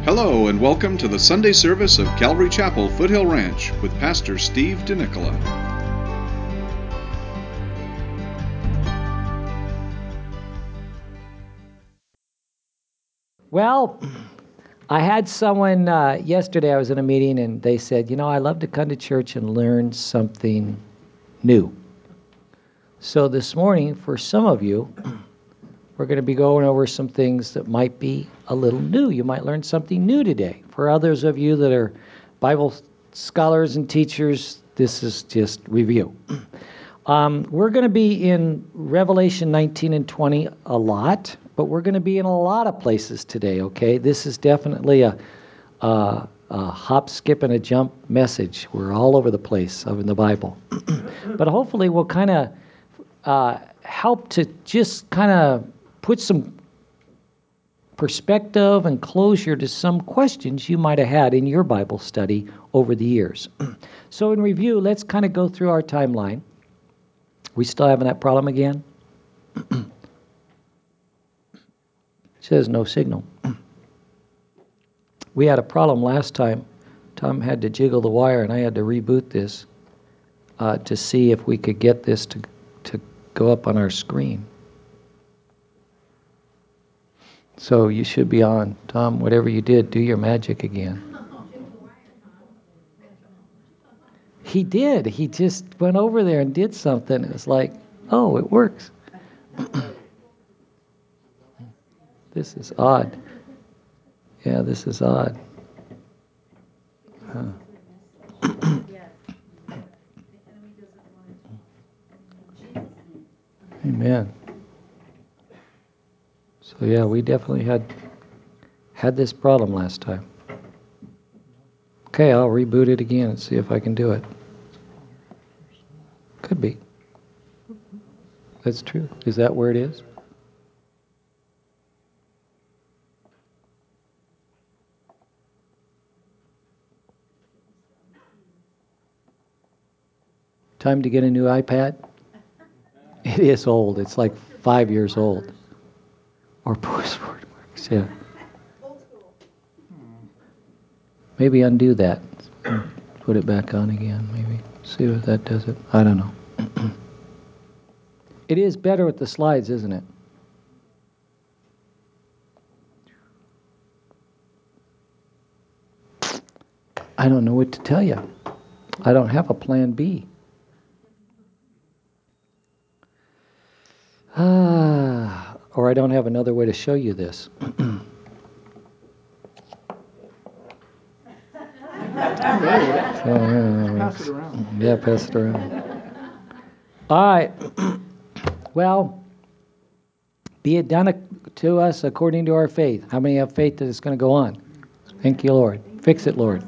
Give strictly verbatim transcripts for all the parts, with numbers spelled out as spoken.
Hello and welcome to the Sunday service of Calvary Chapel, Foothill Ranch with Pastor Steve DeNicola. Well, I had someone uh, yesterday, I was in a meeting and they said, you know, I love to come to church and learn something new. So this morning, for some of you, we're going to be going over some things that might be a little new. You might learn something new today. For others of you that are Bible scholars and teachers, this is just review. Um, we're going to be in Revelation nineteen and twenty a lot, but we're going to be in a lot of places today, okay? This is definitely a, a, a hop, skip, and a jump message. We're all over the place in the Bible. But hopefully we'll kind of uh, help to just kind of put some perspective and closure to some questions you might have had in your Bible study over the years. So in review, let's kind of go through our timeline. We still having that problem again? It says no signal. We had a problem last time. Tom had to jiggle the wire and I had to reboot this uh, to see if we could get this to, to go up on our screen. So you should be on. Tom, whatever you did, do your magic again. He did. He just went over there and did something. It was like, oh, it works. This is odd. Yeah, this is odd. Huh. Amen. So yeah, we definitely had had this problem last time. Okay, I'll reboot it again and see if I can do it. Could be. That's true. Is that where it is? Time to get a new iPad? It is old. It's like five years old. Or postword works, yeah. Maybe undo that. Put it back on again, maybe. See if that does it. I don't know. It is better with the slides, isn't it? I don't know what to tell you. I don't have a plan B. Ah, or I don't have another way to show you this. So, yeah, pass it around. Yeah, pass it around. All right. Well, be it done to us according to our faith. How many have faith that it's going to go on? Thank you, Lord. Fix it, Lord.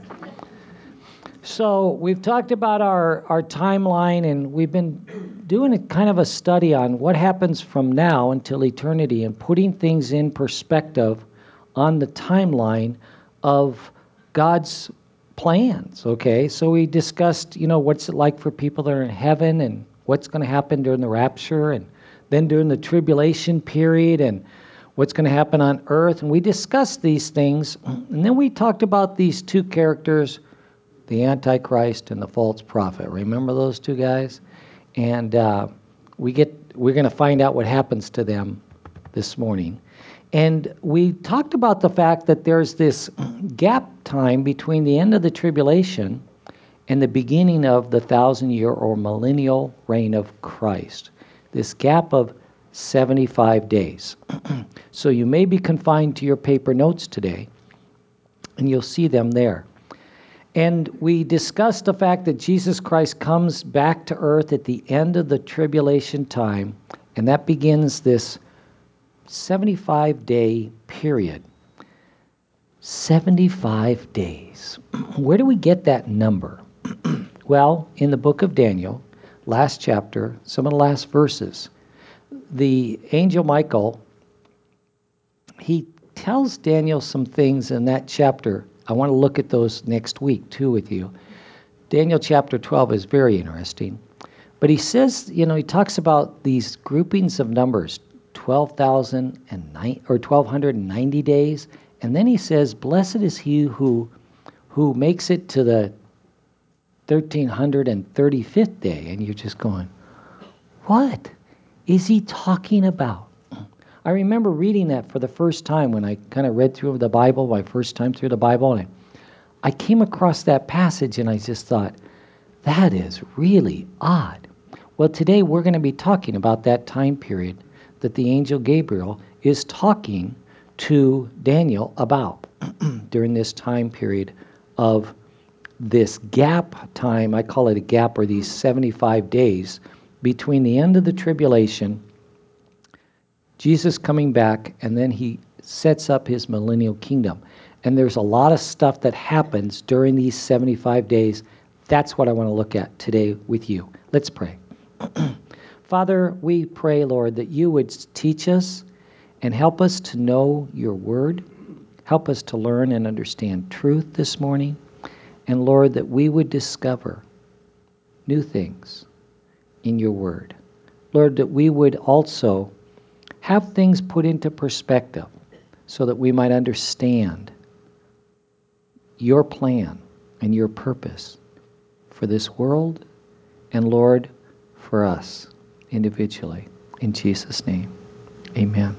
So we've talked about our, our timeline, and we've been doing a kind of a study on what happens from now until eternity and putting things in perspective on the timeline of God's plans, okay? So we discussed, you know, what's it like for people that are in heaven and what's going to happen during the rapture and then during the tribulation period and what's going to happen on earth. And we discussed these things, and then we talked about these two characters, the Antichrist and the false prophet. Remember those two guys? And uh, we get we're going to find out what happens to them this morning. And we talked about the fact that there's this gap time between the end of the tribulation and the beginning of the thousand-year or millennial reign of Christ. This gap of seventy-five days. So you may be confined to your paper notes today, and you'll see them there. And we discussed the fact that Jesus Christ comes back to earth at the end of the tribulation time, and that begins this seventy-five day period. seventy-five days. Where do we get that number? Well, in the book of Daniel, last chapter, some of the last verses, the angel Michael, he tells Daniel some things in that chapter. I want to look at those next week, too, with you. Daniel chapter twelve is very interesting. But he says, you know, he talks about these groupings of numbers, twelve thousand nine or twelve ninety days And then he says, blessed is he who who makes it to the one thousand three hundred thirty-fifth day. And you're just going, what is he talking about? I remember reading that for the first time when I kind of read through the Bible, my first time through the Bible, and I came across that passage and I just thought, that is really odd. Well, today we're going to be talking about that time period that the angel Gabriel is talking to Daniel about during this time period of this gap time. I call it a gap, or these seventy-five days between the end of the tribulation, Jesus coming back, and then he sets up his millennial kingdom. And there's a lot of stuff that happens during these seventy-five days. That's what I want to look at today with you. Let's pray. Father, we pray, Lord, that you would teach us and help us to know your word. Help us to learn and understand truth this morning. And Lord, that we would discover new things in your word. Lord, that we would also have things put into perspective so that we might understand your plan and your purpose for this world and, Lord, for us individually. In Jesus' name, amen.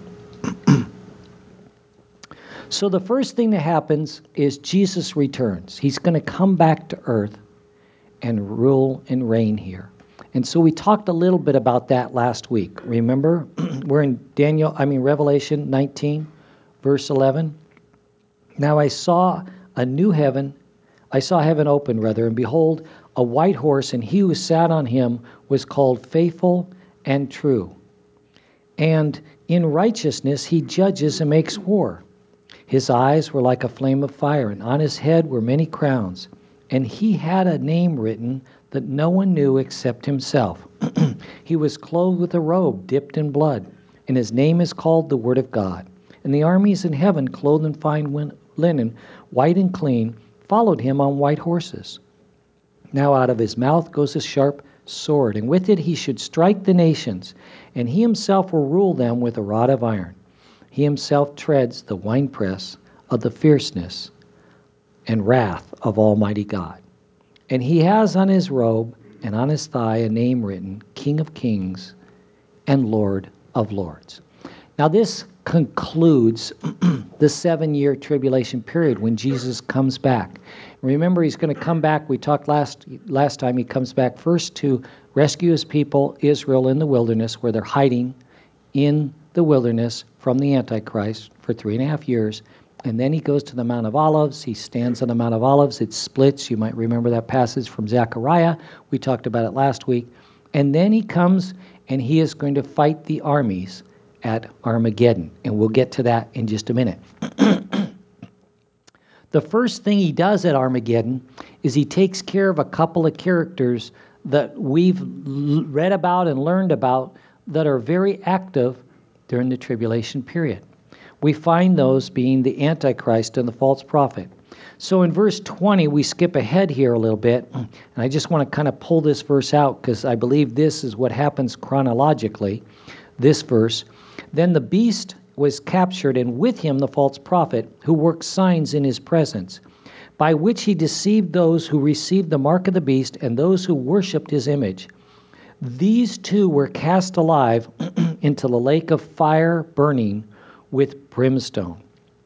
So the first thing that happens is Jesus returns. He's going to come back to earth and rule and reign here. And so we talked a little bit about that last week. Remember, we're in Daniel, I mean Revelation nineteen, verse eleven. Now I saw a new heaven, I saw heaven open rather, and behold, a white horse, and he who sat on him was called Faithful and True. And in righteousness he judges and makes war. His eyes were like a flame of fire, and on his head were many crowns. And he had a name written that no one knew except himself. He was clothed with a robe dipped in blood, and his name is called the Word of God. And the armies in heaven, clothed in fine linen, white and clean, followed him on white horses. Now out of his mouth goes a sharp sword, and with it he should strike the nations, and he himself will rule them with a rod of iron. He himself treads the winepress of the fierceness and wrath of Almighty God. And he has on his robe and on his thigh a name written, King of Kings and Lord of Lords. Now this concludes the seven-year tribulation period when Jesus comes back. Remember, he's going to come back. We talked last last time. He comes back first to rescue his people, Israel, in the wilderness, where they're hiding in the wilderness from the Antichrist for three and a half years. And then he goes to the Mount of Olives. He stands on the Mount of Olives. It splits. You might remember that passage from Zechariah. We talked about it last week. And then he comes and he is going to fight the armies at Armageddon. And we'll get to that in just a minute. The first thing he does at Armageddon is he takes care of a couple of characters that we've l- read about and learned about that are very active during the tribulation period. We find those being the Antichrist and the false prophet. So in verse twenty, we skip ahead here a little bit, and I just want to kind of pull this verse out because I believe this is what happens chronologically, this verse. Then the beast was captured, and with him the false prophet, who worked signs in his presence, by which he deceived those who received the mark of the beast and those who worshipped his image. These two were cast alive into the lake of fire burning with brimstone.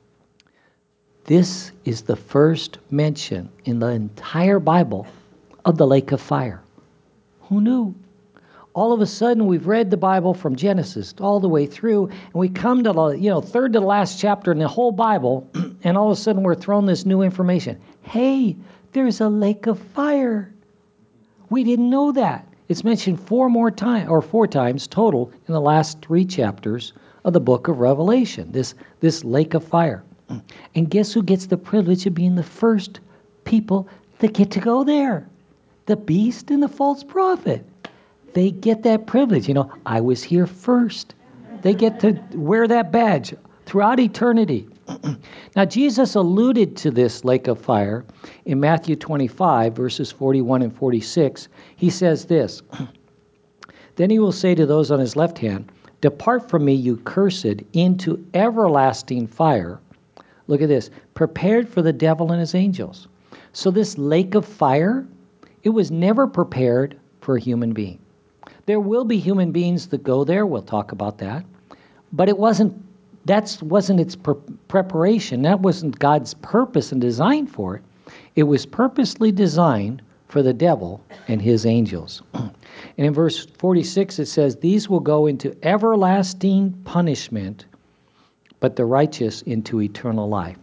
This is the first mention in the entire Bible of the lake of fire. Who knew? All of a sudden, we've read the Bible from Genesis all the way through, and we come to the you know third to the last chapter in the whole Bible, and all of a sudden we're thrown this new information. Hey, there's a lake of fire. We didn't know that. It's mentioned four more times, or four times total, in the last three chapters of the book of Revelation. This this lake of fire, and guess who gets the privilege of being the first people that get to go there? The beast and the false prophet. They get that privilege. You know, I was here first. They get to wear that badge throughout eternity. Now, Jesus alluded to this lake of fire in Matthew twenty-five, verses forty-one and forty-six. He says this, Then he will say to those on his left hand, Depart from me, you cursed, into everlasting fire, Look at this. Prepared for the devil and his angels. So this lake of fire, it was never prepared for a human being. There will be human beings that go there. We'll talk about that. But it wasn't, that wasn't its pre- preparation. That wasn't God's purpose and design for it. It was purposely designed for the devil and his angels. And in verse forty-six it says, these will go into everlasting punishment, but the righteous into eternal life.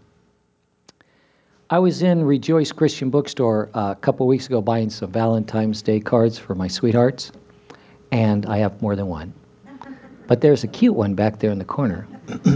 I was in Rejoice Christian Bookstore uh, a couple weeks ago buying some Valentine's Day cards for my sweethearts, and I have more than one. But there's a cute one back there in the corner.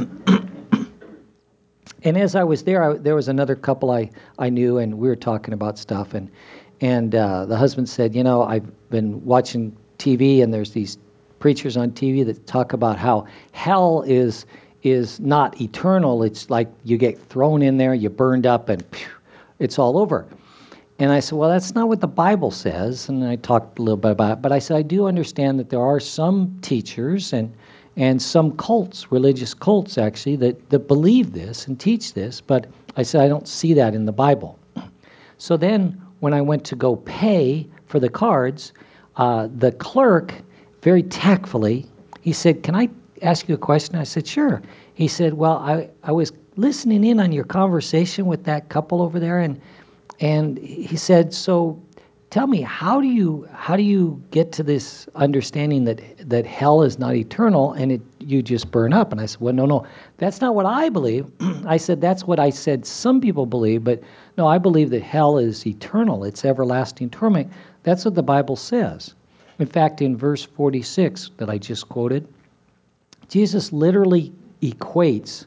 And as I was there, I, there was another couple I, I knew, and we were talking about stuff, and and uh, the husband said, you know, I've been watching T V, and there's these preachers on T V that talk about how hell is is not eternal. It's like you get thrown in there, you burned up, and phew, it's all over. And I said, well, that's not what the Bible says. And I talked a little bit about it. But I said, I do understand that there are some teachers and and some cults, religious cults actually, that, that believe this and teach this. But I said, I don't see that in the Bible. So then when I went to go pay for the cards, uh, the clerk, very tactfully, he said, can I ask you a question? I said, sure. He said, well, I, I was listening in on your conversation with that couple over there, and and he said, so tell me, how do you how do you get to this understanding that that hell is not eternal and it you just burn up? And I said, well, no, no, that's not what I believe. I said, that's what I said some people believe, but no, I believe that hell is eternal. It's everlasting torment. That's what the Bible says. In fact, in verse forty-six that I just quoted, Jesus literally equates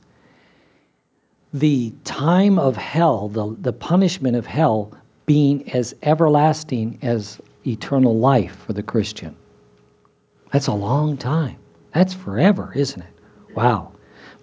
the time of hell, the, the punishment of hell, being as everlasting as eternal life for the Christian. That's a long time. That's forever, isn't it? Wow.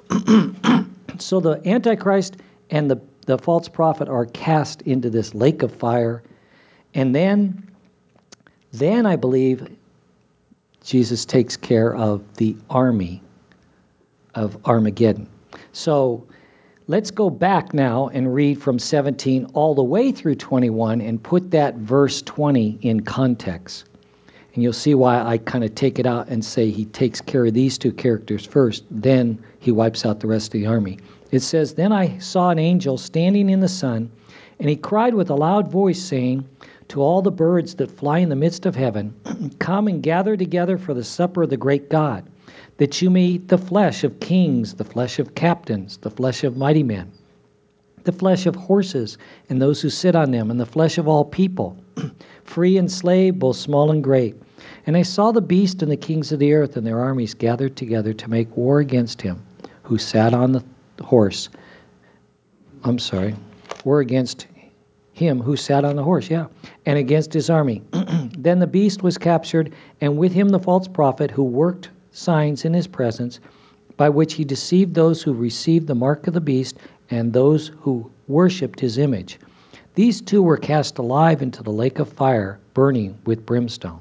So the Antichrist and the, the false prophet are cast into this lake of fire. And then, then I believe Jesus takes care of the army of Armageddon. So let's go back now and read from seventeen all the way through twenty-one and put that verse twenty in context. And you'll see why I kind of take it out and say he takes care of these two characters first, then he wipes out the rest of the army. It says, then I saw an angel standing in the sun, and he cried with a loud voice, saying to all the birds that fly in the midst of heaven, come and gather together for the supper of the great God, that you may eat the flesh of kings, the flesh of captains, the flesh of mighty men, the flesh of horses and those who sit on them, and the flesh of all people, free and slave, both small and great. And I saw the beast and the kings of the earth and their armies gathered together to make war against him who sat on the horse. I'm sorry, war against him who sat on the horse, yeah, and against his army. Then the beast was captured, and with him the false prophet who worked signs in his presence, by which he deceived those who received the mark of the beast and those who worshipped his image. These two were cast alive into the lake of fire, burning with brimstone.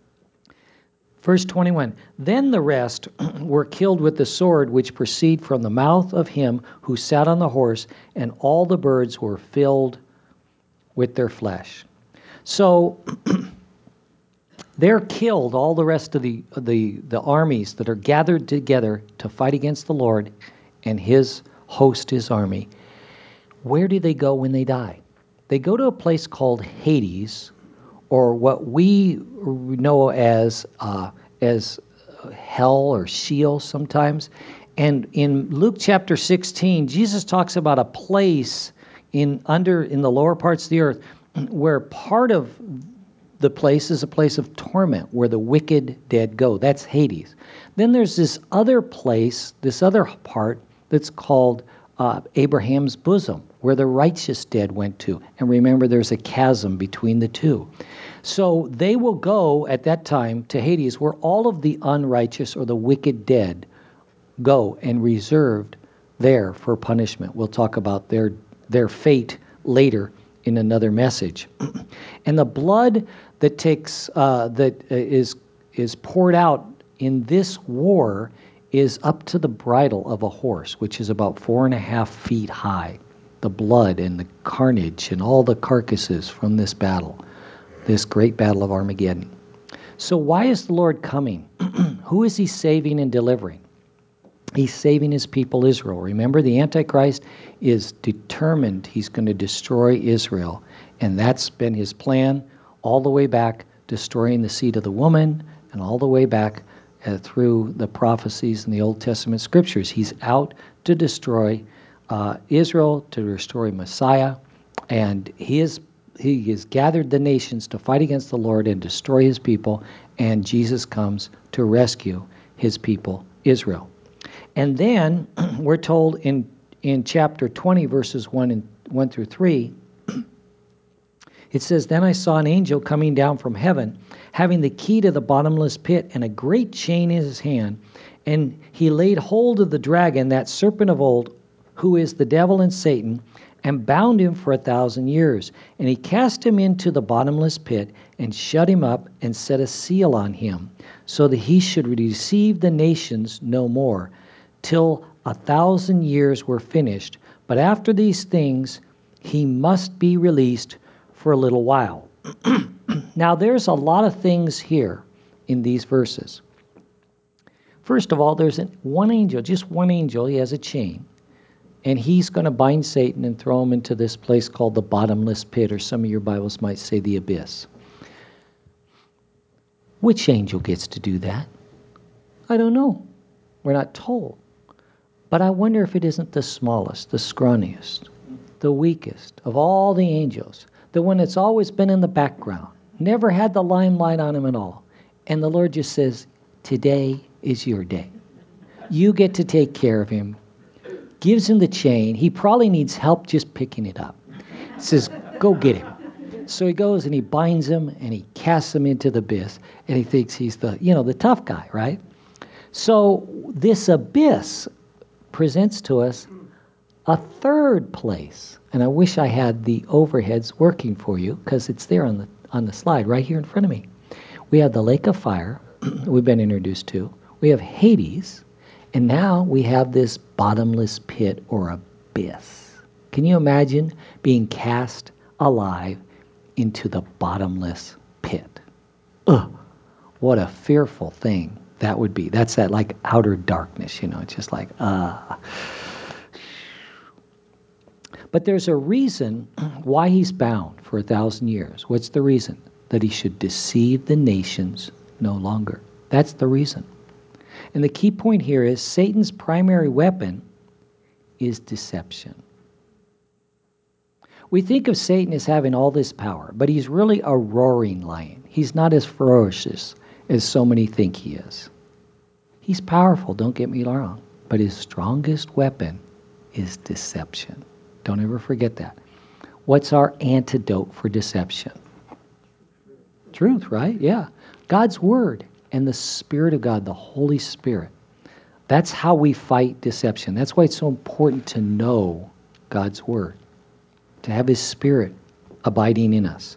Verse twenty-one, then the rest were killed with the sword which proceeded from the mouth of him who sat on the horse, and all the birds were filled with their flesh. So they're killed, all the rest of the, the, the armies that are gathered together to fight against the Lord and his host, his army. Where do they go when they die? They go to a place called Hades, or what we know as uh, as hell or Sheol sometimes. And in Luke chapter sixteen, Jesus talks about a place in under in the lower parts of the earth where part of the place is a place of torment where the wicked dead go. That's Hades. Then there's this other place, this other part that's called uh, Abraham's bosom, where the righteous dead went to. And remember, there's a chasm between the two. So they will go at that time to Hades, where all of the unrighteous or the wicked dead go and reserved there for punishment. We'll talk about their their fate later in another message. And the blood that takes uh, that is is poured out in this war is up to the bridle of a horse, which is about four and a half feet high. The blood and the carnage and all the carcasses from this battle, this great battle of Armageddon. So why is the Lord coming? Who is he saving and delivering? He's saving his people Israel. Remember, the Antichrist is determined he's going to destroy Israel. And that's been his plan all the way back, destroying the seed of the woman, and all the way back uh, through the prophecies in the Old Testament scriptures. He's out to destroy uh, Israel, to destroy Messiah. And he is He has gathered the nations to fight against the Lord and destroy his people, and Jesus comes to rescue his people, Israel. And then we're told in, in chapter twenty, verses one and one through three, it says, "Then I saw an angel coming down from heaven, having the key to the bottomless pit and a great chain in his hand. And he laid hold of the dragon, that serpent of old, who is the devil and Satan, and bound him for a thousand years. And he cast him into the bottomless pit and shut him up and set a seal on him, so that he should deceive the nations no more, till a thousand years were finished. But after these things he must be released for a little while." Now there's a lot of things here in these verses. First of all, there's an, one angel, just one angel. He has a chain. And he's going to bind Satan and throw him into this place called the bottomless pit, or some of your Bibles might say the abyss. Which angel gets to do that? I don't know. We're not told. But I wonder if it isn't the smallest, the scrawniest, the weakest of all the angels, the one that's always been in the background, never had the limelight on him at all. And the Lord just says, today is your day. You get to take care of him. Gives him the chain. He probably needs help just picking it up. Says, go get him. So he goes and he binds him and he casts him into the abyss, and he thinks he's the, you know, the tough guy, right? So this abyss presents to us a third place. And I wish I had the overheads working for you, because it's there on the on the slide right here in front of me. We have the lake of fire we've been introduced to. We have Hades. And now we have this bottomless pit or abyss. Can you imagine being cast alive into the bottomless pit? Ugh, what a fearful thing that would be. That's that like outer darkness, you know, it's just like, ah. Uh. But there's a reason why he's bound for a thousand years. What's the reason? That he should deceive the nations no longer. That's the reason. And the key point here is Satan's primary weapon is deception. We think of Satan as having all this power, but he's really a roaring lion. He's not as ferocious as so many think he is. He's powerful, don't get me wrong, but his strongest weapon is deception. Don't ever forget that. What's our antidote for deception? Truth, right? Yeah. God's word. And the Spirit of God, the Holy Spirit. That's how we fight deception. That's why it's so important to know God's Word, to have His Spirit abiding in us.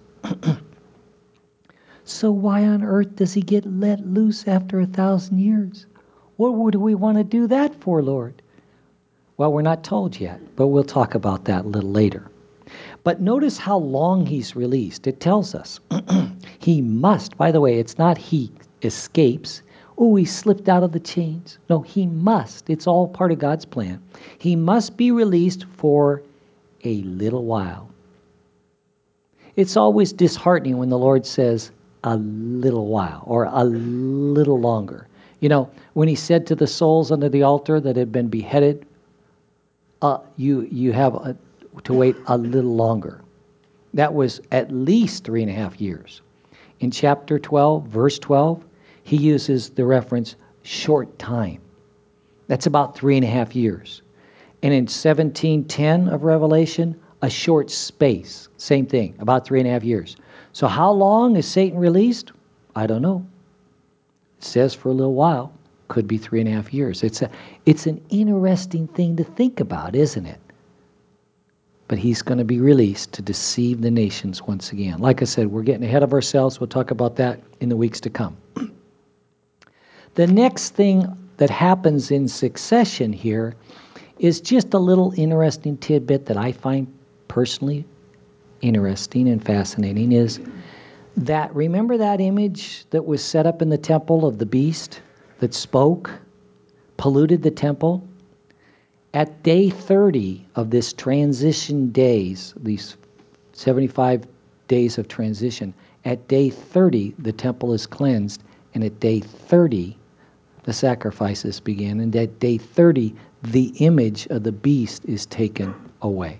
So why on earth does He get let loose after a thousand years? What would we want to do that for, Lord? Well, we're not told yet, but we'll talk about that a little later. But notice how long He's released. It tells us He must, by the way, it's not He escapes. Oh, he slipped out of the chains. No, he must. It's all part of God's plan. He must be released for a little while. It's always disheartening when the Lord says a little while or a little longer. You know, when he said to the souls under the altar that had been beheaded, uh, you, you have a, to wait a little longer. That was at least three and a half years. In chapter twelve, verse twelve, he uses the reference short time. That's about three and a half years. And in seventeen ten of Revelation, a short space. Same thing, about three and a half years. So how long is Satan released? I don't know. It says for a little while. Could be three and a half years. It's a, it's an interesting thing to think about, isn't it? But he's going to be released to deceive the nations once again. Like I said, we're getting ahead of ourselves. We'll talk about that in the weeks to come. The next thing that happens in succession here is just a little interesting tidbit that I find personally interesting and fascinating, is that, remember that image that was set up in the temple of the beast that spoke, polluted the temple? At day thirty of this transition days, these seventy-five days of transition, at day thirty the temple is cleansed, and at day thirty the sacrifices begin, and at day thirty the image of the beast is taken away.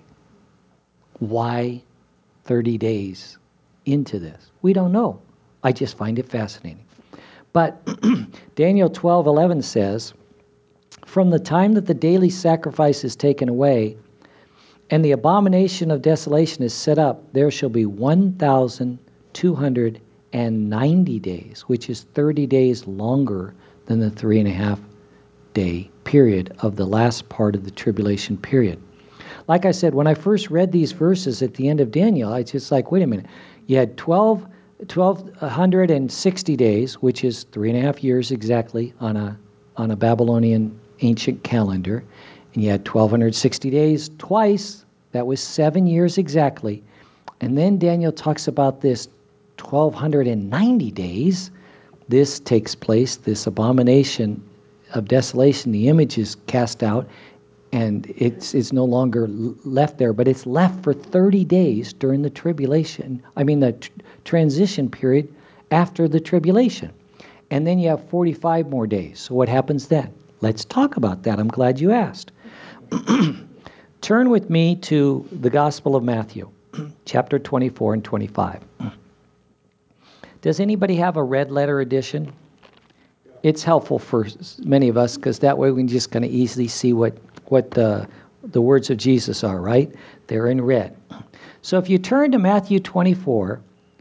Why thirty days into this? We don't know. I just find it fascinating. But Daniel twelve eleven says, from the time that the daily sacrifice is taken away and the abomination of desolation is set up, there shall be one thousand two hundred ninety days, which is thirty days longer than the three and a half day period of the last part of the tribulation period. Like I said, when I first read these verses at the end of Daniel, I just like, wait a minute. You had twelve, twelve hundred sixty days, which is three and a half years exactly on a on a Babylonian ancient calendar, and you had twelve sixty days twice. That was seven years exactly. And then Daniel talks about this twelve ninety days. This takes place, this abomination of desolation, the image is cast out, and it's it's no longer left there, but it's left for thirty days during the tribulation, I mean the tr- transition period after the tribulation. And then you have forty-five more days. So what happens then? Let's talk about that. I'm glad you asked. Turn with me to the Gospel of Matthew, chapter twenty-four and twenty-five. Does anybody have a red letter edition? It's helpful for many of us because that way we can just kind of easily see what, what the, the words of Jesus are, right? They're in red. So if you turn to Matthew twenty-four,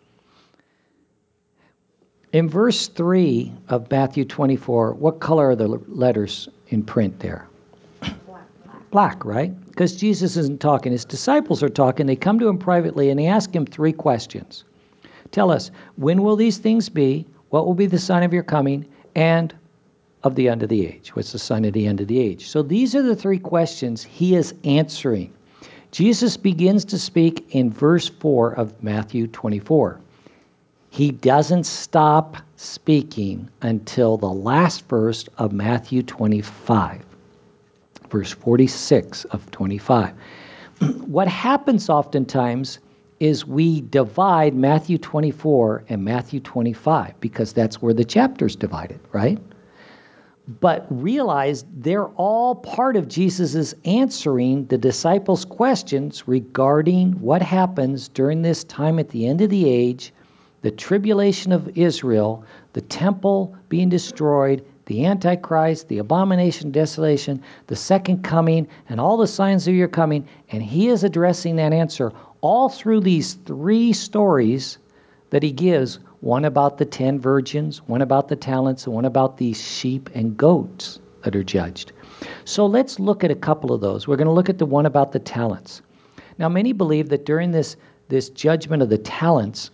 in verse three of Matthew twenty-four, what color are the letters in print there? Black. Black, right? Because Jesus isn't talking. His disciples are talking. They come to him privately and they ask him three questions. Tell us, when will these things be? What will be the sign of your coming? And of the end of the age. What's the sign of the end of the age? So these are the three questions he is answering. Jesus begins to speak in verse four of Matthew twenty-four. He doesn't stop speaking until the last verse of Matthew twenty-five, verse forty-six of twenty-five. What happens oftentimes is we divide Matthew twenty-four and Matthew twenty-five because that's where the chapter's divided, right? But realize they're all part of Jesus' answering the disciples' questions regarding what happens during this time at the end of the age, the tribulation of Israel, the temple being destroyed, the Antichrist, the abomination of desolation, the second coming, and all the signs of your coming. And he is addressing that answer all through these three stories that he gives, one about the ten virgins, one about the talents, and one about these sheep and goats that are judged. So let's look at a couple of those. We're going to look at the one about the talents. Now, many believe that during this, this judgment of the talents,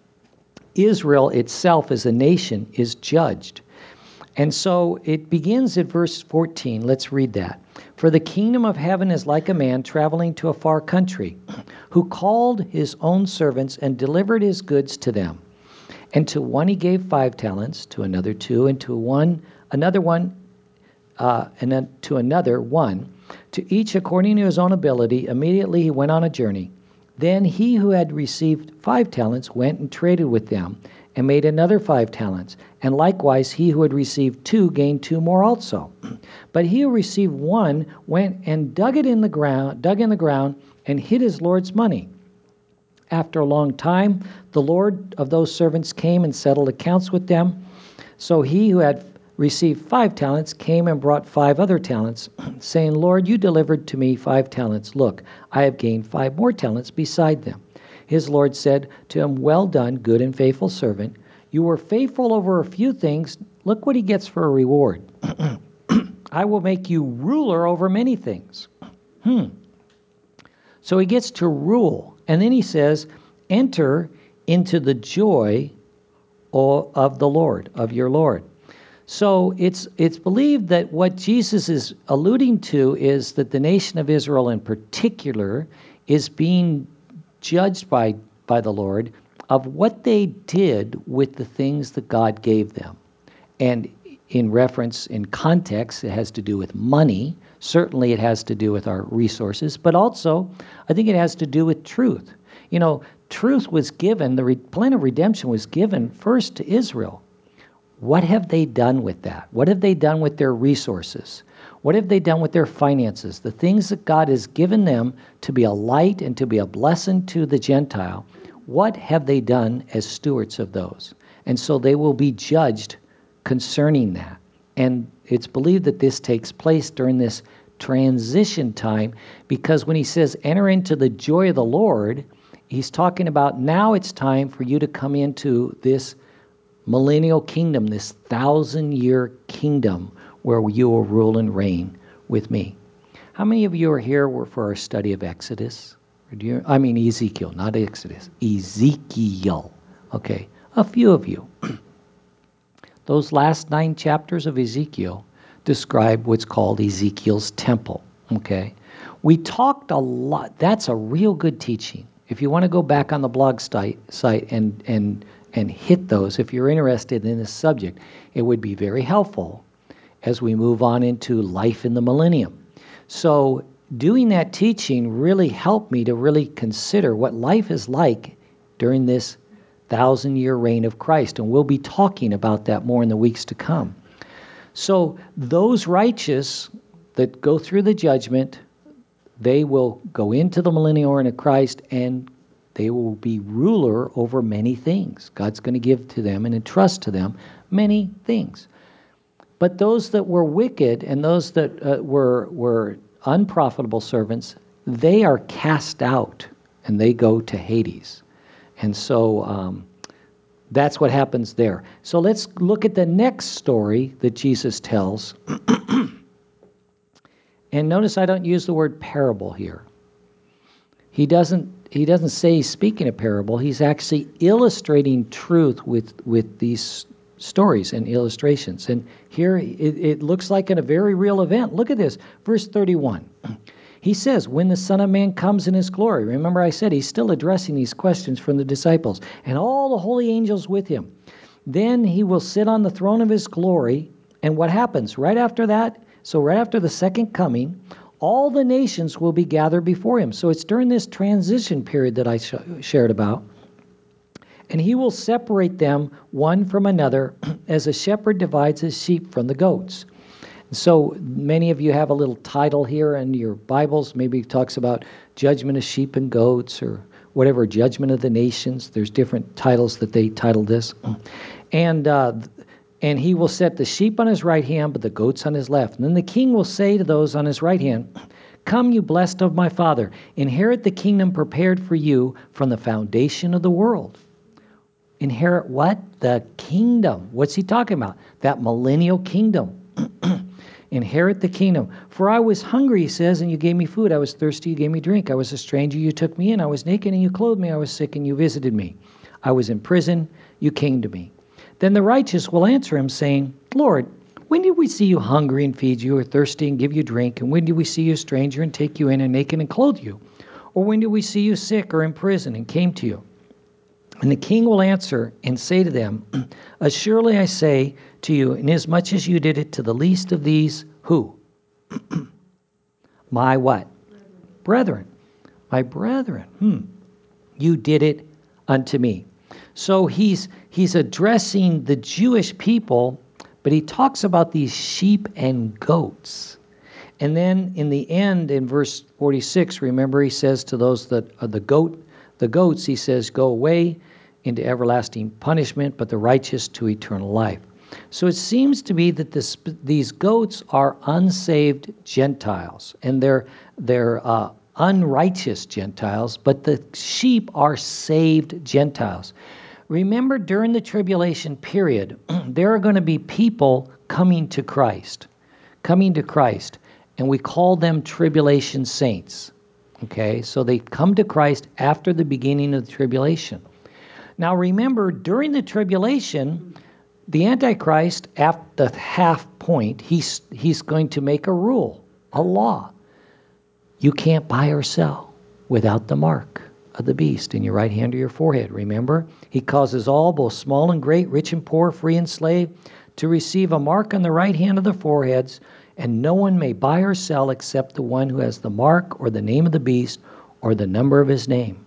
Israel itself as a nation is judged. And so it begins at verse fourteen. Let's read that. For the kingdom of heaven is like a man traveling to a far country, who called his own servants and delivered his goods to them. And to one he gave five talents, to another two, and to one another one, uh, and then to another one, to each according to his own ability. Immediately he went on a journey. Then he who had received five talents went and traded with them, and made another five talents. And likewise he who had received two gained two more also. But he who received one went and dug it in the ground, dug in the ground, and hid his Lord's money. After a long time, the Lord of those servants came and settled accounts with them. So he who had received five talents came and brought five other talents, saying, Lord, you delivered to me five talents. Look, I have gained five more talents beside them. His Lord said to him, well done, good and faithful servant. You were faithful over a few things. Look what he gets for a reward. I will make you ruler over many things. Hmm. So he gets to rule. And then he says, enter into the joy of the Lord, of your Lord. So it's it's believed that what Jesus is alluding to is that the nation of Israel in particular is being judged by, by the Lord of what they did with the things that God gave them. And in reference, in context, it has to do with money. Certainly it has to do with our resources, but also I think it has to do with truth. You know, truth was given, the re- plan of redemption was given first to Israel. What have they done with that? What have they done with their resources? What have they done with their finances? The things that God has given them to be a light and to be a blessing to the Gentile, what have they done as stewards of those? And so they will be judged concerning that. And it's believed that this takes place during this transition time, because when he says enter into the joy of the Lord, he's talking about now it's time for you to come into this millennial kingdom, this thousand-year kingdom where you will rule and reign with me. How many of you are here were for our study of Exodus? Or do you, I mean Ezekiel, not Exodus. Ezekiel. Okay, a few of you. Those last nine chapters of Ezekiel describe what's called Ezekiel's temple. Okay, we talked a lot. That's a real good teaching. If you want to go back on the blog site, site and and and hit those, if you're interested in this subject, it would be very helpful as we move on into life in the millennium. So doing that teaching really helped me to really consider what life is like during this thousand-year reign of Christ, and we'll be talking about that more in the weeks to come. So those righteous that go through the judgment, they will go into the millennial reign of Christ, and they will be ruler over many things. God's going to give to them and entrust to them many things. But those that were wicked and those that uh, were were unprofitable servants, they are cast out and they go to Hades. And so um, that's what happens there. So let's look at the next story that Jesus tells. And notice I don't use the word parable here. He doesn't he doesn't say he's speaking a parable. He's actually illustrating truth with, with these stories and illustrations. And here it, it looks like in a very real event. Look at this, verse thirty-one. He says, when the Son of Man comes in his glory. Remember I said he's still addressing these questions from the disciples. And all the holy angels with him. Then he will sit on the throne of his glory. And what happens? Right after that, so right after the second coming, all the nations will be gathered before him. So it's during this transition period that I sh- shared about. And he will separate them one from another as a shepherd divides his sheep from the goats. So many of you have a little title here in your Bibles. Maybe it talks about judgment of sheep and goats or whatever, judgment of the nations. There's different titles that they titled this. And uh, and he will set the sheep on his right hand, but the goats on his left. And then the king will say to those on his right hand, come, you blessed of my Father, inherit the kingdom prepared for you from the foundation of the world. Inherit what? The kingdom. What's he talking about? That millennial kingdom. Inherit the kingdom. For I was hungry, he says, and you gave me food. I was thirsty, you gave me drink. I was a stranger, you took me in. I was naked, and you clothed me. I was sick, and you visited me. I was in prison, you came to me. Then the righteous will answer him, saying, Lord, when did we see you hungry and feed you, or thirsty and give you drink? And when did we see you a stranger and take you in, and naked and clothe you? Or when did we see you sick or in prison and came to you? And the king will answer and say to them, assuredly I say to you, inasmuch as you did it to the least of these, who? My what? Brethren. My brethren. Hmm. You did it unto me. So he's he's addressing the Jewish people, but he talks about these sheep and goats. And then in the end, in verse forty-six, remember he says to those that are the goat, the goats, he says, go away into everlasting punishment, but the righteous to eternal life. So it seems to be that this, these goats are unsaved Gentiles, and they're they're uh, unrighteous Gentiles, but the sheep are saved Gentiles. Remember, during the tribulation period, there are going to be people coming to Christ, coming to Christ, and we call them tribulation saints. Okay, so they come to Christ after the beginning of the tribulation. Now remember, during the tribulation, the Antichrist, at the half point, he's, he's going to make a rule, a law. You can't buy or sell without the mark of the beast in your right hand or your forehead. Remember, he causes all, both small and great, rich and poor, free and slave, to receive a mark on the right hand of the foreheads, and no one may buy or sell except the one who has the mark or the name of the beast or the number of his name.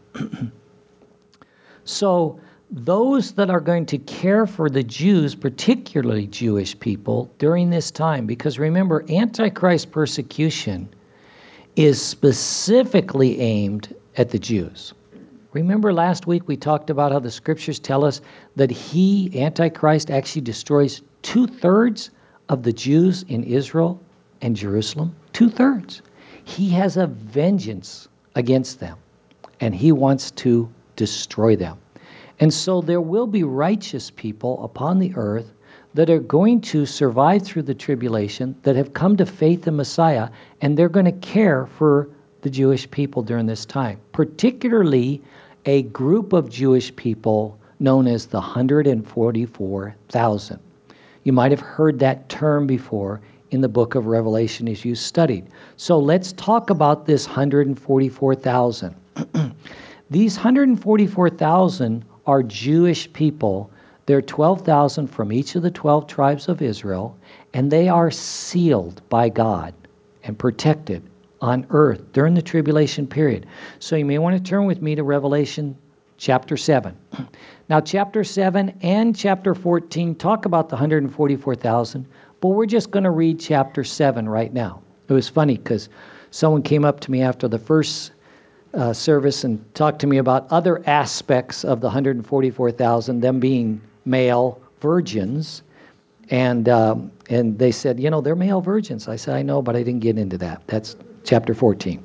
So those that are going to care for the Jews, particularly Jewish people, during this time, because remember, Antichrist persecution is specifically aimed at the Jews. Remember last week we talked about how the scriptures tell us that he, Antichrist, actually destroys two-thirds of the Jews in Israel and Jerusalem? Two-thirds. He has a vengeance against them, and he wants to destroy them. And so there will be righteous people upon the earth that are going to survive through the tribulation, that have come to faith in Messiah, and they're going to care for the Jewish people during this time, particularly a group of Jewish people known as the one hundred forty-four thousand. You might have heard that term before in the book of Revelation as you studied. So let's talk about this one hundred forty-four thousand. These one hundred forty-four thousand are Jewish people. There are twelve thousand from each of the twelve tribes of Israel, and they are sealed by God and protected on earth during the tribulation period. So you may want to turn with me to Revelation chapter seven. Now, chapter seven and chapter fourteen talk about the one hundred forty-four thousand, but we're just going to read chapter seven right now. It was funny because someone came up to me after the first uh, service and talked to me about other aspects of the one hundred forty-four thousand, them being male virgins. And um, and they said, you know, they're male virgins. I said, I know, but I didn't get into that. That's chapter fourteen.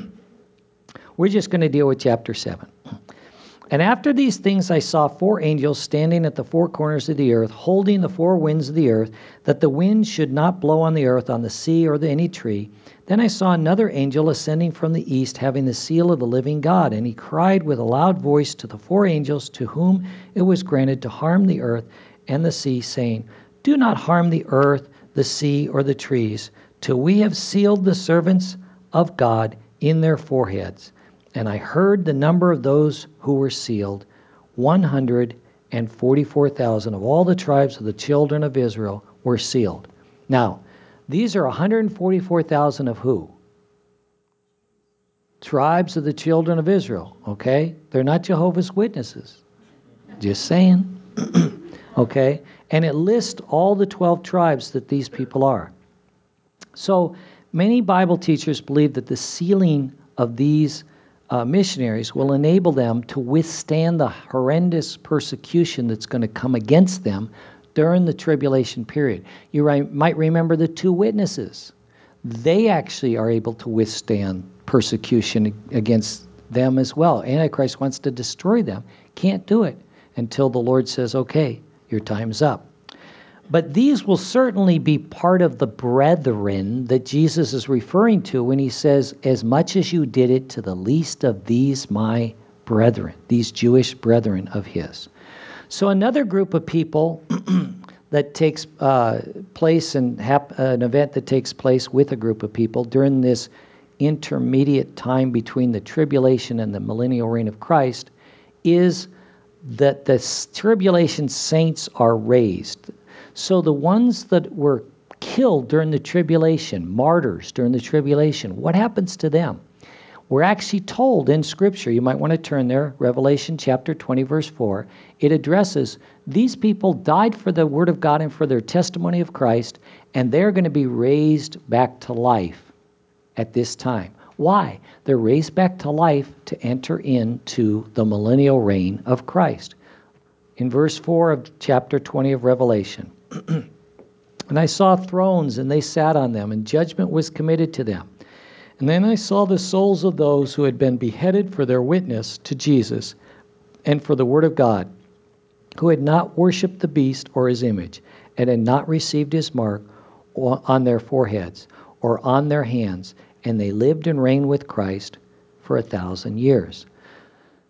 We're just going to deal with chapter seven. And after these things I saw four angels standing at the four corners of the earth, holding the four winds of the earth, that the wind should not blow on the earth, on the sea, or the, any tree. Then I saw another angel ascending from the east, having the seal of the living God. And he cried with a loud voice to the four angels to whom it was granted to harm the earth and the sea, saying, do not harm the earth, the sea, or the trees, till we have sealed the servants of God in their foreheads. And I heard the number of those who were sealed, one hundred forty-four thousand of all the tribes of the children of Israel were sealed. Now, these are one hundred forty-four thousand of who? Tribes of the children of Israel, okay? They're not Jehovah's Witnesses. Just saying. Okay? And it lists all the twelve tribes that these people are. So many Bible teachers believe that the sealing of these uh, missionaries will enable them to withstand the horrendous persecution that's going to come against them during the tribulation period. You right, might remember the two witnesses. They actually are able to withstand persecution against them as well. Antichrist wants to destroy them. Can't do it until the Lord says, okay, your time's up. But these will certainly be part of the brethren that Jesus is referring to when he says, as much as you did it to the least of these my brethren, these Jewish brethren of his. So another group of people that takes uh, place and hap- uh, an event that takes place with a group of people during this intermediate time between the tribulation and the millennial reign of Christ is that the tribulation saints are raised. So the ones that were killed during the tribulation, martyrs during the tribulation, what happens to them? We're actually told in Scripture, you might want to turn there, Revelation chapter twenty, verse four, it addresses these people died for the Word of God and for their testimony of Christ, and they're going to be raised back to life at this time. Why? They're raised back to life to enter into the millennial reign of Christ. In verse four of chapter twenty of Revelation, and I saw thrones, and they sat on them, and judgment was committed to them. And then I saw the souls of those who had been beheaded for their witness to Jesus and for the word of God, who had not worshipped the beast or his image, and had not received his mark on their foreheads or on their hands, and they lived and reigned with Christ for a thousand years.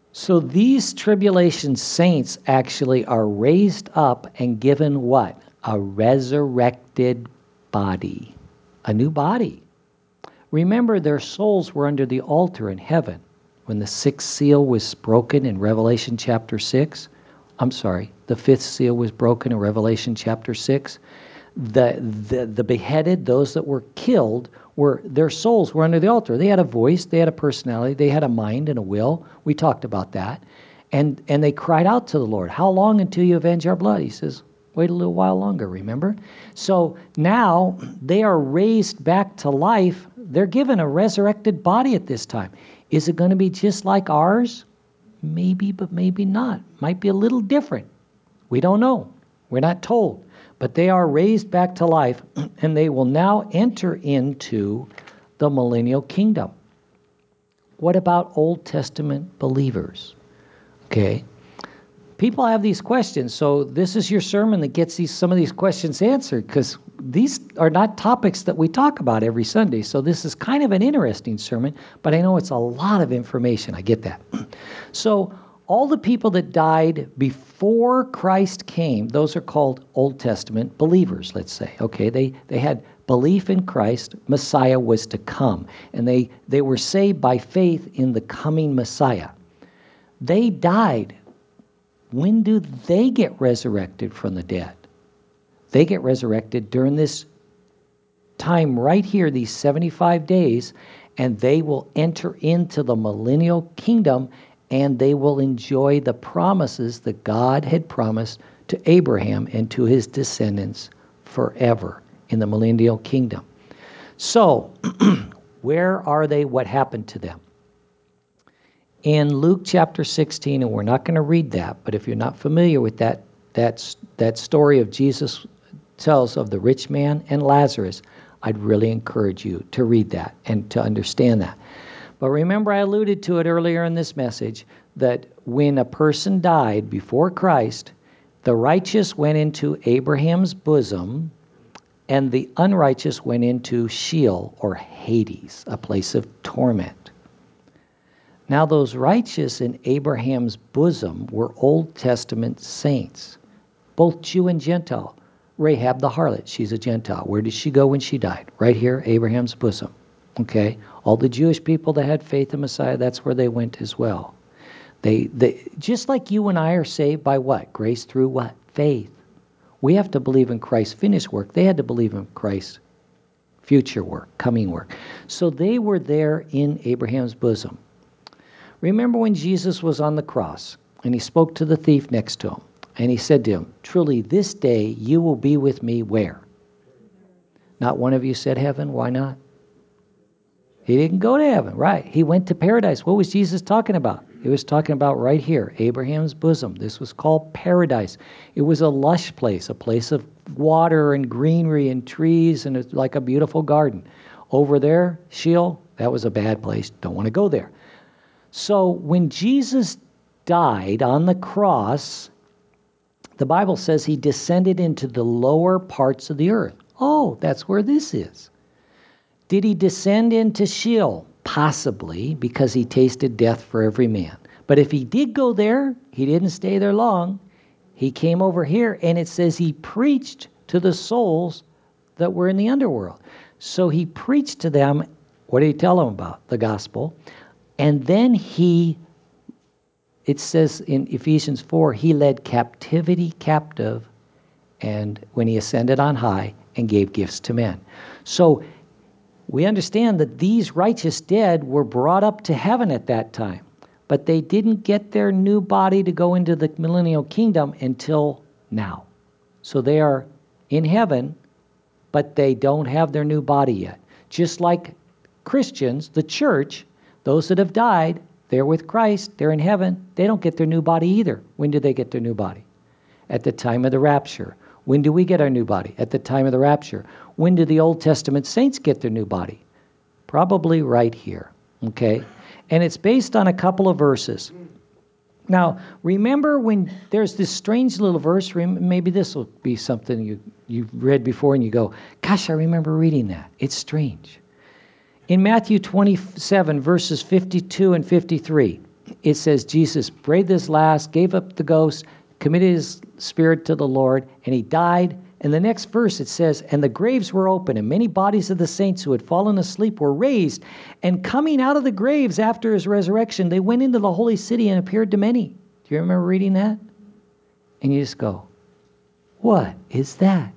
So these tribulation saints actually are raised up and given what? A resurrected body. A new body. Remember, their souls were under the altar in heaven when the sixth seal was broken in Revelation chapter six. I'm sorry, the fifth seal was broken in Revelation chapter six. The, the, the beheaded, those that were killed, were their souls were under the altar. They had a voice, they had a personality, they had a mind and a will. We talked about that. And, and they cried out to the Lord, how long until you avenge our blood? He says, wait a little while longer, remember? So now they are raised back to life. They're given a resurrected body at this time. Is it going to be just like ours? Maybe, but maybe not. Might be a little different. We don't know. We're not told. But they are raised back to life, and they will now enter into the millennial kingdom. What about Old Testament believers? Okay. People have these questions, so this is your sermon that gets these some of these questions answered, because these are not topics that we talk about every Sunday. So this is kind of an interesting sermon, but I know it's a lot of information. I get that. So all the people that died before Christ came, those are called Old Testament believers, let's say. Okay, they, they had belief in Christ. Messiah was to come, and they, they were saved by faith in the coming Messiah. They died. When do they get resurrected from the dead? They get resurrected during this time right here, these seventy-five days, and they will enter into the millennial kingdom, and they will enjoy the promises that God had promised to Abraham and to his descendants forever in the millennial kingdom. So, where are they? What happened to them? In Luke chapter sixteen, and we're not going to read that, but if you're not familiar with that, that's, that story of Jesus tells of the rich man and Lazarus, I'd really encourage you to read that and to understand that. But remember, I alluded to it earlier in this message, that when a person died before Christ, the righteous went into Abraham's bosom, and the unrighteous went into Sheol, or Hades, a place of torment. Now those righteous in Abraham's bosom were Old Testament saints, both Jew and Gentile. Rahab the harlot, she's a Gentile. Where did she go when she died? Right here, Abraham's bosom. Okay? All the Jewish people that had faith in Messiah, that's where they went as well. They, they just like you and I are saved by what? Grace through what? Faith. We have to believe in Christ's finished work. They had to believe in Christ's future work, coming work. So they were there in Abraham's bosom. Remember when Jesus was on the cross and he spoke to the thief next to him, and he said to him, truly this day you will be with me where? Not one of you said heaven. Why not? He didn't go to heaven, right? He went to paradise. What was Jesus talking about? He was talking about right here, Abraham's bosom. This was called paradise. It was a lush place, a place of water and greenery and trees, and it's like a beautiful garden. Over there, Sheol, that was a bad place. Don't want to go there. So when Jesus died on the cross, the Bible says he descended into the lower parts of the earth. Oh, that's where this is. Did he descend into Sheol? Possibly, because he tasted death for every man. But if he did go there, he didn't stay there long. He came over here, and it says he preached to the souls that were in the underworld. So he preached to them. What did he tell them about? The gospel. And then he, it says in Ephesians four, he led captivity captive, and when he ascended on high and gave gifts to men. So we understand that these righteous dead were brought up to heaven at that time, but they didn't get their new body to go into the millennial kingdom until now. So they are in heaven, but they don't have their new body yet. Just like Christians, the church, those that have died, they're with Christ, they're in heaven, they don't get their new body either. When do they get their new body? At the time of the rapture. When do we get our new body? At the time of the rapture. When do the Old Testament saints get their new body? Probably right here, okay? And it's based on a couple of verses. Now, remember when there's this strange little verse, maybe this will be something you, you've read before and you go, gosh, I remember reading that. It's strange. In Matthew twenty-seven, verses fifty-two and fifty-three, it says Jesus breathed his last, gave up the ghost, committed his spirit to the Lord, and he died. And the next verse it says, and the graves were open, and many bodies of the saints who had fallen asleep were raised. And coming out of the graves after his resurrection, they went into the holy city and appeared to many. Do you remember reading that? And you just go, what is that?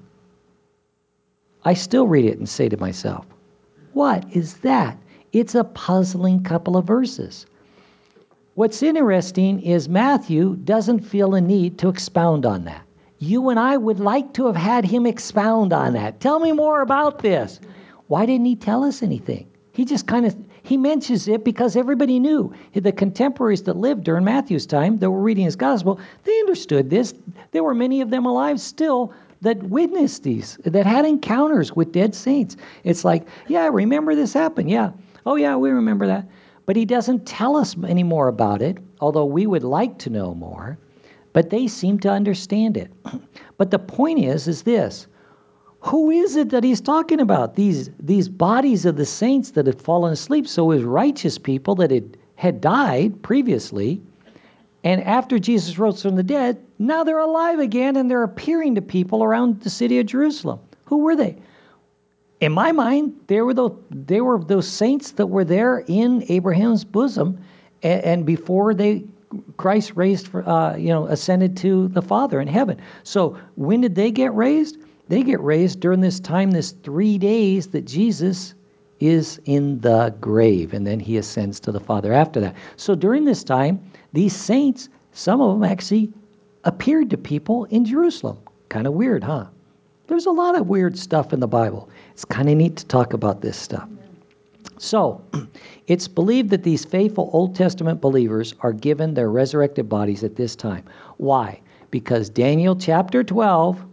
I still read it and say to myself, what is that? It's a puzzling couple of verses. What's interesting is Matthew doesn't feel a need to expound on that. You and I would like to have had him expound on that. Tell me more about this. Why didn't he tell us anything? He just kind of, he mentions it because everybody knew. The contemporaries that lived during Matthew's time that were reading his gospel, they understood this. There were many of them alive still that witnessed these, that had encounters with dead saints. It's like, yeah, remember this happened? Yeah. Oh, yeah, we remember that. But he doesn't tell us any more about it, although we would like to know more. But they seem to understand it. But the point is, is this. Who is it that he's talking about? These, these bodies of the saints that had fallen asleep. So it was righteous people that had, had died previously. And after Jesus rose from the dead, now they're alive again and they're appearing to people around the city of Jerusalem. Who were they? In my mind, they were those, they were those saints that were there in Abraham's bosom, and, and before they Christ raised, for, uh, you know, ascended to the Father in heaven. So when did they get raised? They get raised during this time, this three days that Jesus is in the grave, and then he ascends to the Father after that. So during this time, these saints, some of them actually appeared to people in Jerusalem. Kind of weird, huh? There's a lot of weird stuff in the Bible. It's kind of neat to talk about this stuff. So, it's believed that these faithful Old Testament believers are given their resurrected bodies at this time. Why? Because Daniel chapter twelve,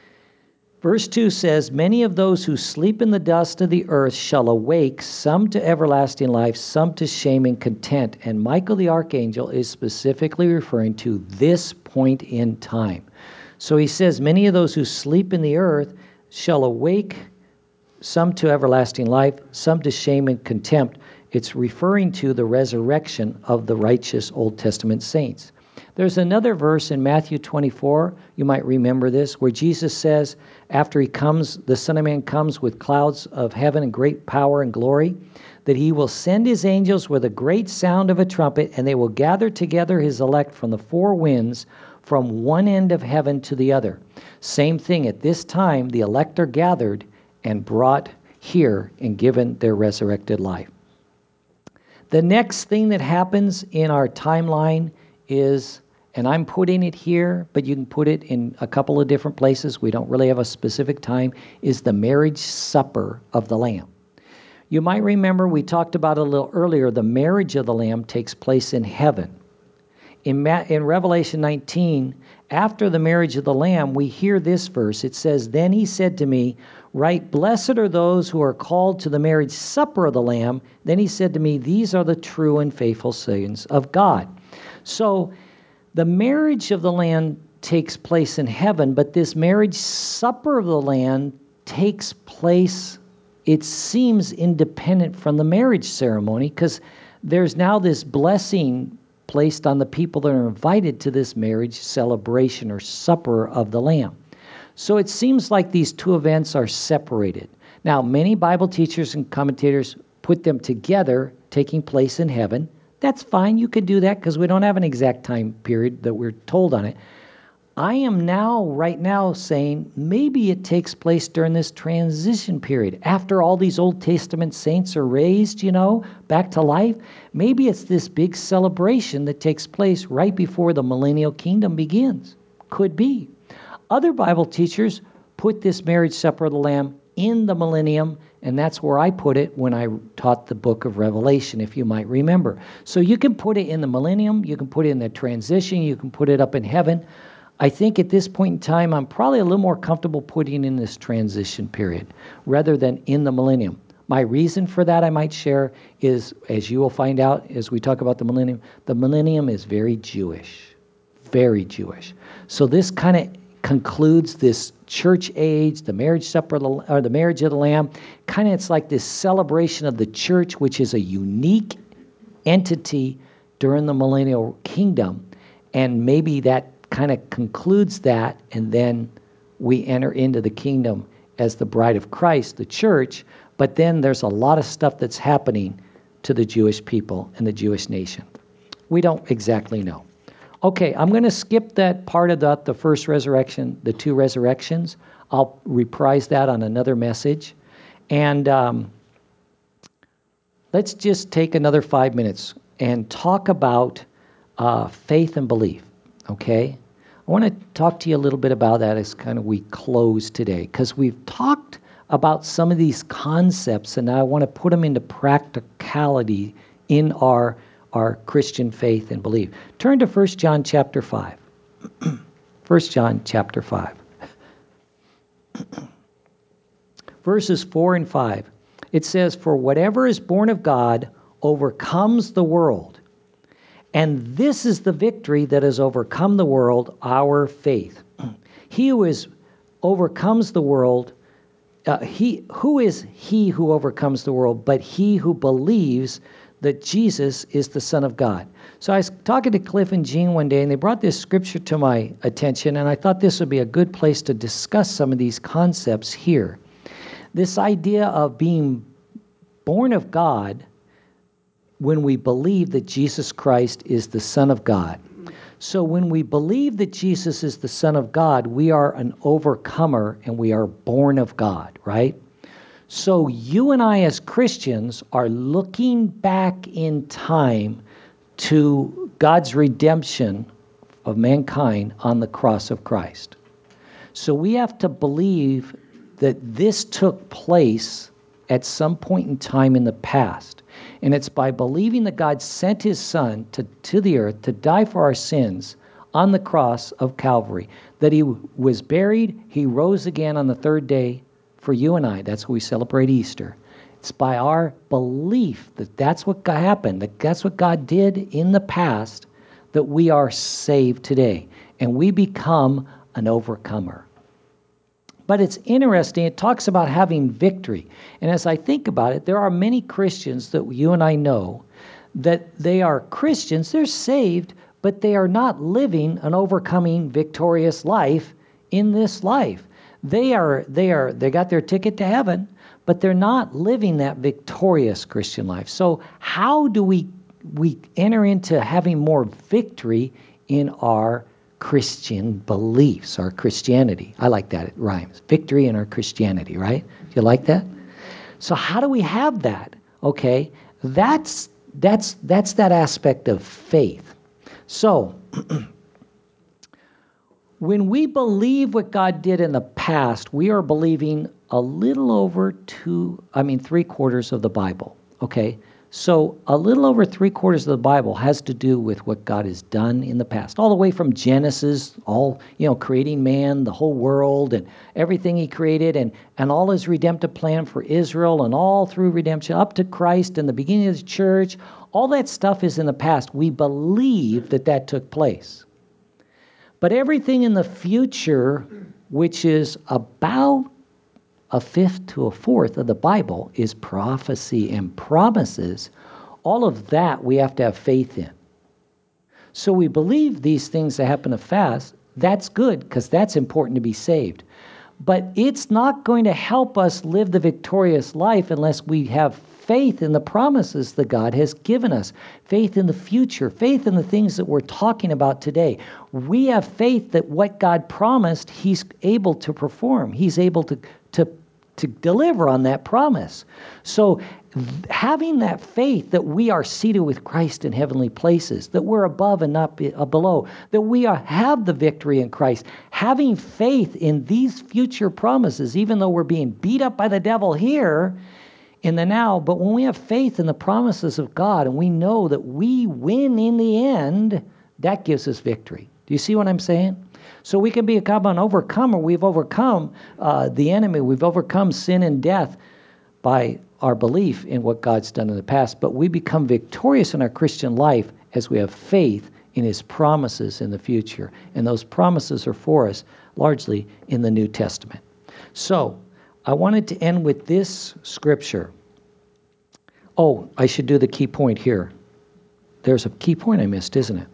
verse two says, many of those who sleep in the dust of the earth shall awake, some to everlasting life, some to shame and contempt. And Michael the archangel is specifically referring to this point in time. So he says, many of those who sleep in the earth shall awake, some to everlasting life, some to shame and contempt. It's referring to the resurrection of the righteous Old Testament saints. There's another verse in Matthew twenty-four, you might remember this, where Jesus says, after he comes, the Son of Man comes with clouds of heaven and great power and glory, that he will send his angels with a great sound of a trumpet, and they will gather together his elect from the four winds, from one end of heaven to the other. Same thing, at this time, the elect are gathered and brought here and given their resurrected life. The next thing that happens in our timeline is, and I'm putting it here, but you can put it in a couple of different places, we don't really have a specific time, is the marriage supper of the Lamb. You might remember we talked about it a little earlier, the marriage of the Lamb takes place in heaven. In, Ma- in Revelation nineteen, after the marriage of the Lamb, we hear this verse. It says, then he said to me, right, blessed are those who are called to the marriage supper of the Lamb. Then he said to me, these are the true and faithful sons of God. So the marriage of the Lamb takes place in heaven, but this marriage supper of the Lamb takes place, it seems, independent from the marriage ceremony, because there's now this blessing placed on the people that are invited to this marriage celebration or supper of the Lamb. So it seems like these two events are separated. Now, many Bible teachers and commentators put them together, taking place in heaven. That's fine. You could do that because we don't have an exact time period that we're told on it. I am now, right now, saying maybe it takes place during this transition period. After all these Old Testament saints are raised, you know, back to life, maybe it's this big celebration that takes place right before the millennial kingdom begins. Could be. Other Bible teachers put this marriage supper of the Lamb in the millennium, and that's where I put it when I taught the book of Revelation, if you might remember. So you can put it in the millennium, you can put it in the transition, you can put it up in heaven. I think at this point in time, I'm probably a little more comfortable putting in this transition period rather than in the millennium. My reason for that, I might share, is, as you will find out as we talk about the millennium, the millennium is very Jewish, very Jewish. So this kind of concludes this church age, the marriage supper of the, or the marriage of the Lamb. Kind of, it's like this celebration of the church, which is a unique entity during the millennial kingdom, and maybe that kind of concludes that, and then we enter into the kingdom as the bride of Christ, the church, but then there's a lot of stuff that's happening to the Jewish people and the Jewish nation. We don't exactly know. Okay, I'm going to skip that part of the, the first resurrection, the two resurrections. I'll reprise that on another message. And um, let's just take another five minutes and talk about uh, faith and belief, okay? I want to talk to you a little bit about that as kind of we close today, because we've talked about some of these concepts, and now I want to put them into practicality in our our Christian faith and belief. Turn to First John chapter five. First John chapter five. Verses four and five. It says, "For whatever is born of God overcomes the world. And this is the victory that has overcome the world, our faith. He who is overcomes the world, uh, he who is he who overcomes the world, but he who believes that Jesus is the Son of God." So I was talking to Cliff and Jean one day, and they brought this scripture to my attention, and I thought this would be a good place to discuss some of these concepts here. This idea of being born of God when we believe that Jesus Christ is the Son of God. So when we believe that Jesus is the Son of God, we are an overcomer and we are born of God, right? So you and I as Christians are looking back in time to God's redemption of mankind on the cross of Christ. So we have to believe that this took place at some point in time in the past. And it's by believing that God sent his Son to, to the earth to die for our sins on the cross of Calvary, that he was buried, he rose again on the third day for you and I. That's why we celebrate Easter. It's by our belief that that's what happened, that that's what God did in the past, that we are saved today. And we become an overcomer. But it's interesting, it talks about having victory. And as I think about it, there are many Christians that you and I know that they are Christians, they're saved, but they are not living an overcoming, victorious life in this life. They are, they are, they got their ticket to heaven, but they're not living that victorious Christian life. So how do we we enter into having more victory in our Christian beliefs, our Christianity? I like that, it rhymes. Victory in our Christianity, right? Do you like that? So how do we have that? Okay, that's that's that's that aspect of faith. So when we believe what God did in the past, we are believing a little over two, I mean, three quarters of the Bible, okay? So a little over three quarters of the Bible has to do with what God has done in the past, all the way from Genesis, all, you know, creating man, the whole world, and everything he created, and, and all his redemptive plan for Israel, and all through redemption, up to Christ and the beginning of the church. All that stuff is in the past. We believe that that took place. But everything in the future, which is about a fifth to a fourth of the Bible, is prophecy and promises. All of that we have to have faith in. So we believe these things that happen to fast. That's good, because that's important to be saved. But it's not going to help us live the victorious life unless we have faith in the promises that God has given us, faith in the future, faith in the things that we're talking about today. We have faith that what God promised, he's able to perform. He's able to, to, to deliver on that promise. So having that faith that we are seated with Christ in heavenly places, that we're above and not be, uh, below, that we are, have the victory in Christ, having faith in these future promises, even though we're being beat up by the devil here in the now, but when we have faith in the promises of God and we know that we win in the end, that gives us victory. Do you see what I'm saying? So we can become an overcomer. We've overcome uh, the enemy. We've overcome sin and death by our belief in what God's done in the past, but we become victorious in our Christian life as we have faith in his promises in the future. And those promises are for us largely in the New Testament. So I wanted to end with this scripture. Oh, I should do the key point here. there's a key point I missed, isn't it?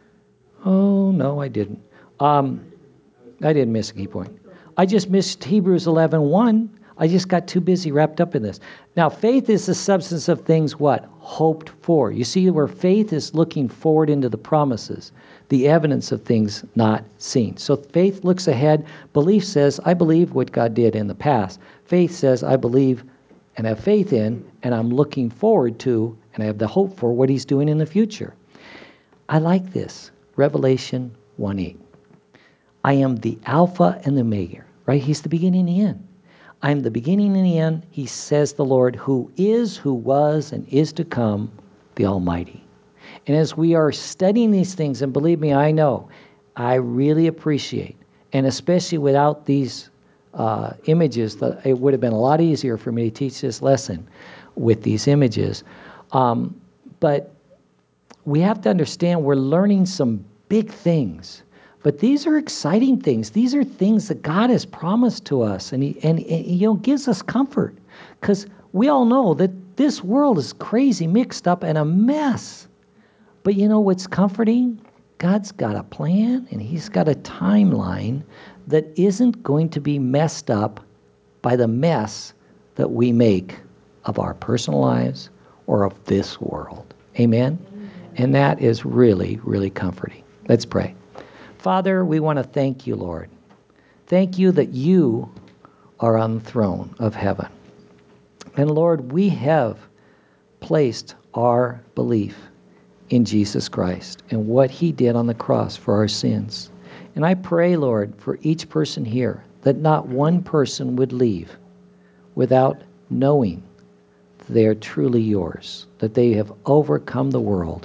Oh, no, I didn't. Um, I didn't miss a key point. I just missed Hebrews eleven one. I just got too busy wrapped up in this. Now, faith is the substance of things, what? Hoped for. You see, where faith is looking forward into the promises, the evidence of things not seen. So faith looks ahead. Belief says, I believe what God did in the past. Faith says, I believe and have faith in, and I'm looking forward to, and I have the hope for what he's doing in the future. I like this. Revelation one eight. I am the Alpha and the Omega, right? He's the beginning and the end. I am the beginning and the end, he says the Lord, who is, who was, and is to come, the Almighty. And as we are studying these things, and believe me, I know, I really appreciate, and especially without these uh, images, that it would have been a lot easier for me to teach this lesson with these images. Um, but we have to understand we're learning some big things. But these are exciting things. These are things that God has promised to us, and He and, and you know gives us comfort, because we all know that this world is crazy, mixed up, and a mess. But you know what's comforting? God's got a plan, and He's got a timeline that isn't going to be messed up by the mess that we make of our personal lives or of this world. Amen? And that is really, really comforting. Let's pray. Father, we want to thank you, Lord. Thank you that you are on the throne of heaven. And Lord, we have placed our belief in Jesus Christ and what he did on the cross for our sins. And I pray, Lord, for each person here, that not one person would leave without knowing they are truly yours, that they have overcome the world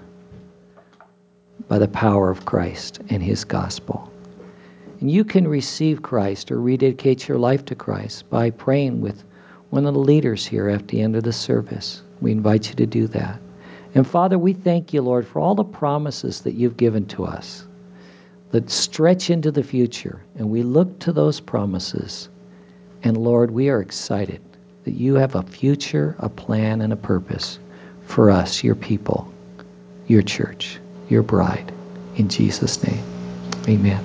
by the power of Christ and his gospel. And you can receive Christ or rededicate your life to Christ by praying with one of the leaders here at the end of the service. We invite you to do that. And Father, we thank you, Lord, for all the promises that you've given to us that stretch into the future. And we look to those promises. And Lord, we are excited that you have a future, a plan, and a purpose for us, your people, your church, your bride. In Jesus' name, amen.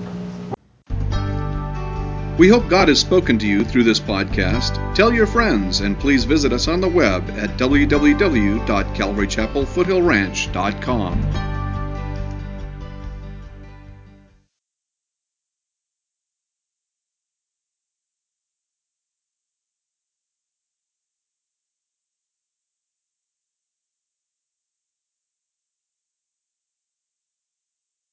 We hope God has spoken to you through this podcast. Tell your friends, and please visit us on the web at w w w dot calvary chapel foothill ranch dot com.